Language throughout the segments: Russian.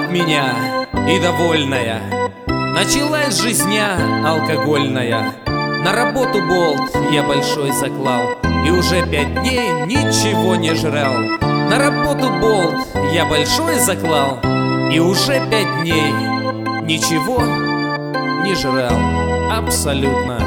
от меня и довольная. Началась жизня алкогольная. На работу болт я большой заклал, и уже 5 дней ничего не жрал. На работу болт я большой заклал, и уже 5 дней ничего не жрал. Абсолютно.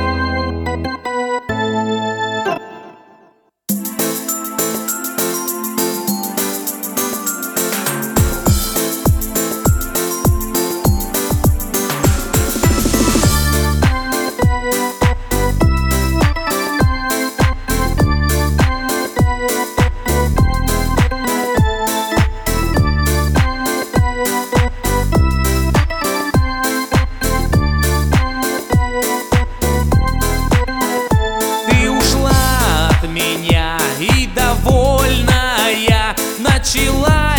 И довольная начала